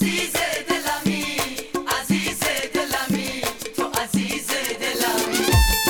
عزیز دلمی، عزیز دلمی، تو عزیز دلمی.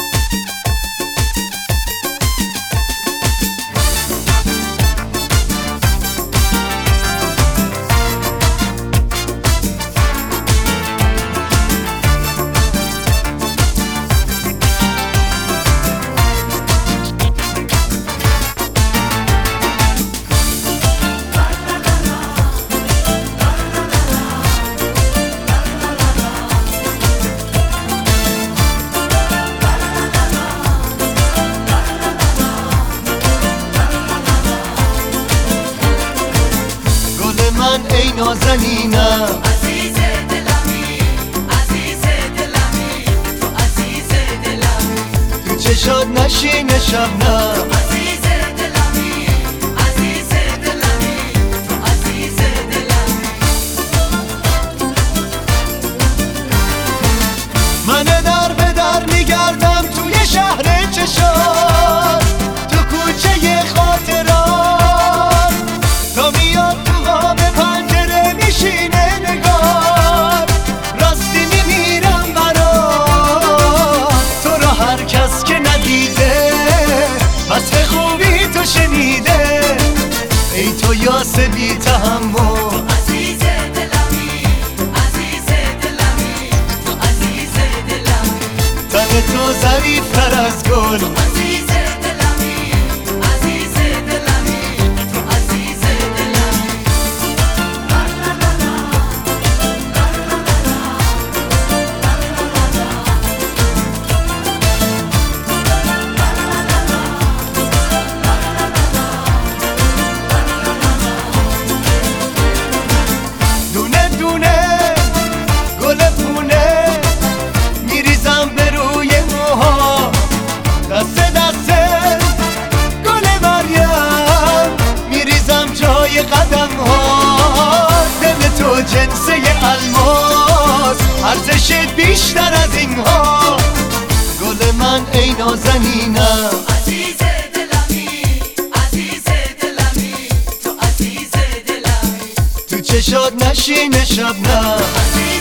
ای نازنینم عزیز دلمی، عزیز دلمی، تو عزیز دلمی. تو چشات نشینه شبنم عزیز دلمی، عزیز دلمی، تو عزیز دلمی. من در به در میگردم توی شهر چشات، تو کوچه خاطرات، تا میاد تو قاب پنجره میشینه نگار، راستی میمیرم برات، تو را هر کس که ندیده وصف خوبی تو شنیده، ای تو یاس بی تحمل. عزیز دلمی، عزیز دلمی، تو عزیز دلمی. تن تو ظریفتر از گل، عزیز دلمی، عزیز دلمی، تو عزیز دلمی. دونه دونه گل پونه میریزم به روی موها، دست دسته گل مریم میریزم جای قدم ها، دل تو جنسه الماس ارزشت بیشتر از این ها، گل من ای نازنینم. عزیز دلمی، عزیز دلمی، تو عزیز دلمی. تو چشات نشینه شبنم عزیز